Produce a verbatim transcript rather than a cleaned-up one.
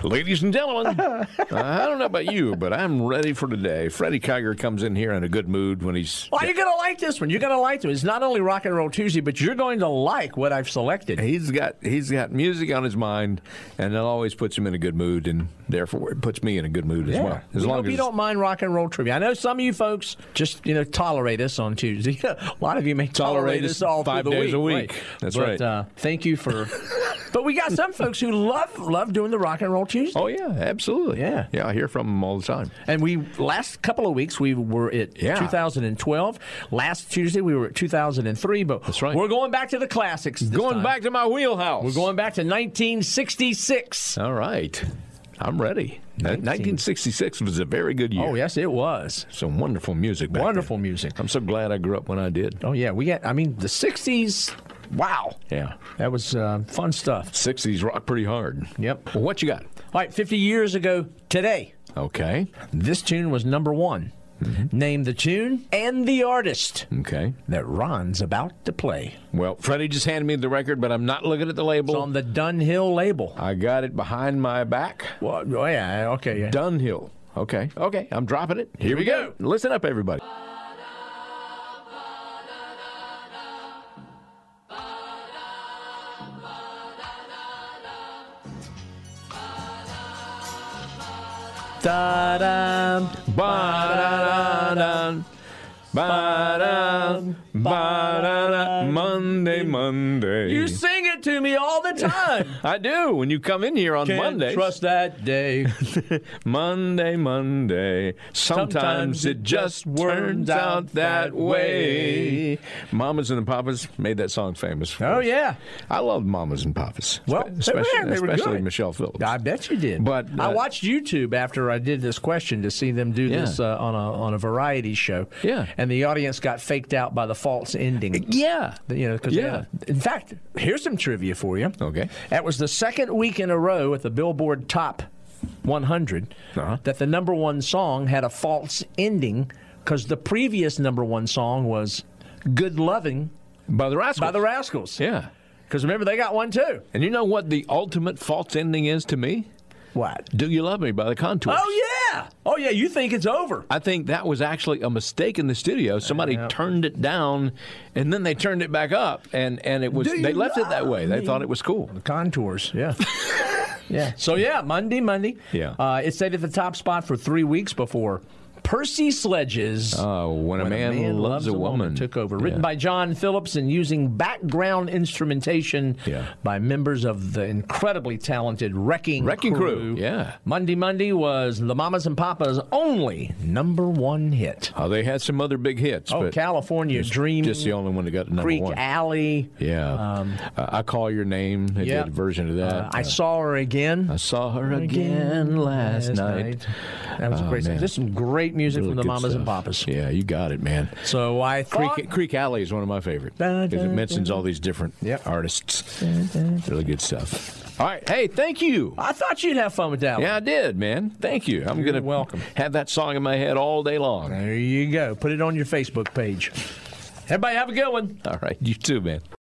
Ladies and gentlemen, uh, I don't know about you, but I'm ready for today. Freddie Kiger comes in here in a good mood when he's... Well, you're going to like this one. You're going to like it. It's not only Rock and Roll Tuesday, but you're going to like what I've selected. He's got he's got music on his mind, and it always puts him in a good mood, and therefore it puts me in a good mood as yeah. well. As we long hope as you don't mind rock and roll trivia. I know some of you folks just you know tolerate us on Tuesday. A lot of you may tolerate, tolerate us all five through the days week. a week. Right. That's but, right. Uh, thank you for. But we got some folks who love love doing the Rock and Roll Tuesday. Oh yeah, absolutely. Yeah, yeah. I hear from them all the time. And we last couple of weeks we were at yeah. two thousand twelve. Last Tuesday we were at two thousand three. But that's right. We're going back to the classics. This going time. back to my wheelhouse. We're going back to nineteen sixty-six. All right. I'm ready. nineteen sixty-six was a very good year. Oh, yes, it was. Some wonderful music back Wonderful then. music. I'm so glad I grew up when I did. Oh, yeah. We got, I mean, the sixties, wow. Yeah. That was uh, fun stuff. sixties rock pretty hard. Yep. Well, what you got? All right, fifty years ago today. Okay. This tune was number one. Mm-hmm. Name the tune and the artist. Okay. That Ron's about to play. Well, Freddie just handed me the record, but I'm not looking at the label. It's on the Dunhill label. I got it behind my back. Well, oh, yeah, okay. Yeah. Dunhill. Okay. Okay, I'm dropping it. Here, Here we go. go. Listen up, everybody. Da-da, ba-da-da-da, ba-da, ba-da-da, Monday, Monday. You sing it to me all the time. I do. When you come in here on Can't Mondays. trust that day. Monday, Monday. Sometimes, Sometimes it just turns out that way. Mamas and the Papas made that song famous. Oh, yeah. I loved Mamas and Papas. Well, especially, they were, they were especially good. Michelle Phillips. I bet you did. But uh, I watched YouTube after I did this question to see them do yeah. this uh, on a on a variety show. Yeah. And the audience got faked out by the false ending. Yeah. You know, 'cause yeah. They, in fact, here's some trivia for you. Okay. That was the second week in a row at the Billboard Top one hundred uh-huh. that the number one song had a false ending because the previous number one song was Good Loving by the Rascals. By the Rascals. Yeah. Because remember, they got one too. And you know what the ultimate false ending is to me? What? Do You Love Me by the Contours. Oh, yeah. Oh, yeah. You think it's over. I think that was actually a mistake in the studio. Somebody uh, turned it down, and then they turned it back up, and, and it was they left it that way. They me? thought it was cool. The Contours, yeah. yeah. So, yeah, Monday, Monday. Yeah. Uh, it stayed at the top spot for three weeks before Percy Sledges. Oh, when, a, when man a Man Loves, Loves a, a Woman. woman took over. Written yeah. by John Phillips and using background instrumentation yeah. by members of the incredibly talented Wrecking, Wrecking Crew. Crew. Yeah. Monday, Monday was the Mamas and Papas' only number one hit. Oh, they had some other big hits. Oh, but California Dreaming. Just the only one that got number Creek one. Alley. Yeah. Um, uh, I Call Your Name. They yep. did a version of that. Uh, I uh, Saw Her Again. I Saw Her Again last, last night. night. That was oh, a great song. Just some great music really from the Mamas stuff. and Papas. Yeah, you got it, man. So I thought... Creek, Creek Alley is one of my favorites because it mentions all these different yep. artists. Really good stuff. All right. Hey, thank you. I thought you'd have fun with that one. Yeah, I did, man. Thank you. I'm going to welcome. have that song in my head all day long. There you go. Put it on your Facebook page. Everybody have a good one. All right. You too, man.